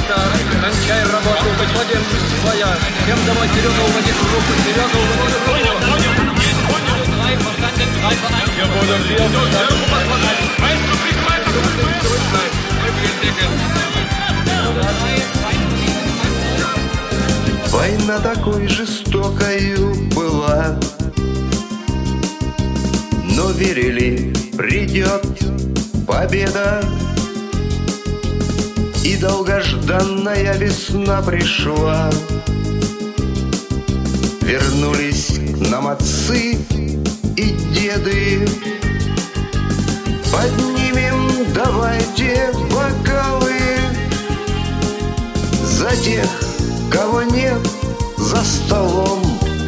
ребята, кончай работу, выходим своя. Всем домой, Серега, уводи руку, Серега, уводи руку. Wir wurden sehr Война такой жестокою была, но верили, придет победа. И долгожданная весна пришла. Вернулись к нам отцы и деды. Поднимем, давайте, бокалы за тех, кого нет за столом,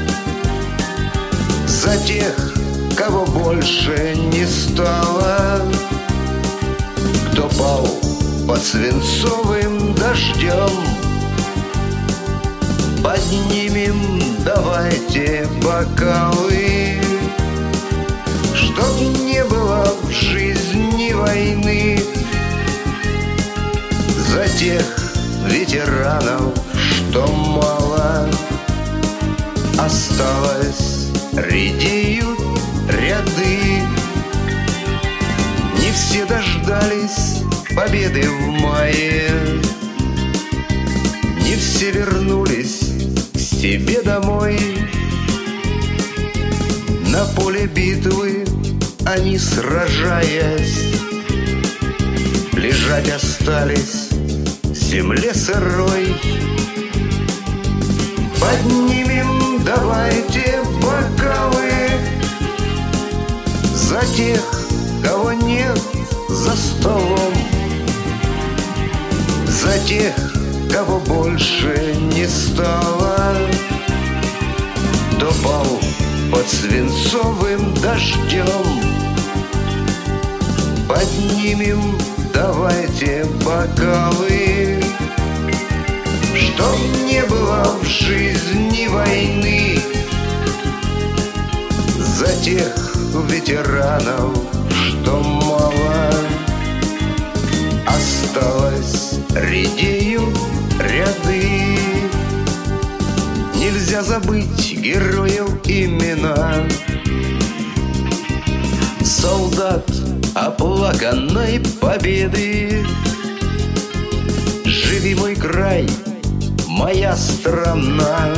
за тех, кого больше не стало, кто пал под свинцовым дождем. Поднимем, давайте, бокалы, чтоб не было в жизни войны, за тех ветеранов, что мало осталось, редеют ряды. Не все дождались победы в мае, не все вернулись к себе домой. На поле битвы они, сражаясь, лежать остались в земле сырой. Поднимем, давайте, бокалы за тех, кого нет за столом, за тех, кого больше не стало, кто пал под свинцовым дождем. Поднимем, давайте, бокалы, чтоб не было в жизни войны, за тех ветеранов, что мало осталось, редеют ряды. Нельзя забыть героев имена, солдат оплаканной победы. Живи, мой край, моя страна,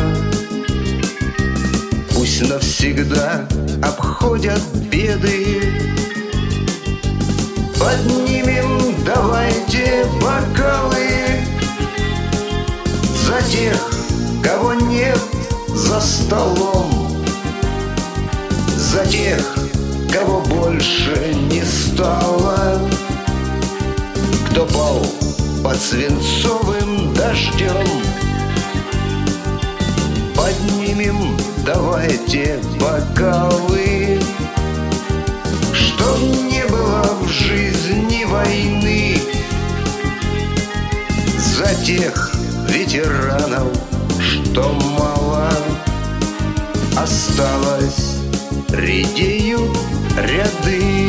пусть навсегда обходят беды. Поднимем, давайте, бокалы за тех, кого нет за столом, за тех, кого больше не стало, кто пал под свинцовым дождем. Поднимем, давайте, бокалы, чтоб не было в жизни войны, за тех ветеранов, что мало осталось, редеют ряды.